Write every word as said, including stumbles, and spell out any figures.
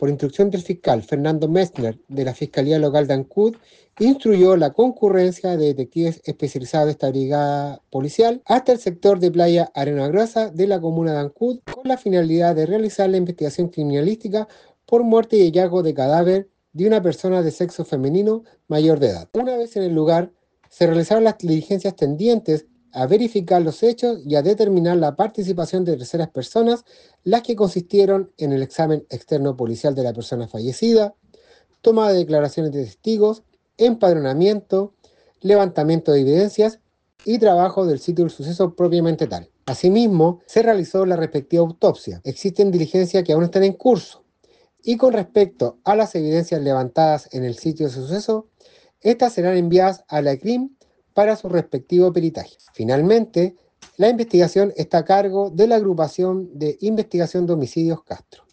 por instrucción del fiscal Fernando Messner de la Fiscalía Local de Ancud, instruyó la concurrencia de detectives especializados de esta brigada policial hasta el sector de Playa Arenagrosa de la comuna de Ancud con la finalidad de realizar la investigación criminalística por muerte y hallazgo de cadáver de una persona de sexo femenino mayor de edad. Una vez en el lugar, se realizaron las diligencias tendientes a verificar los hechos y a determinar la participación de terceras personas, las que consistieron en el examen externo policial de la persona fallecida, toma de declaraciones de testigos, empadronamiento, levantamiento de evidencias y trabajo del sitio del suceso propiamente tal. Asimismo, se realizó la respectiva autopsia. Existen diligencias que aún están en curso. Y con respecto a las evidencias levantadas en el sitio de suceso, estas serán enviadas a la C R I M para su respectivo peritaje. Finalmente, la investigación está a cargo de la Agrupación de Investigación de Homicidios Castro.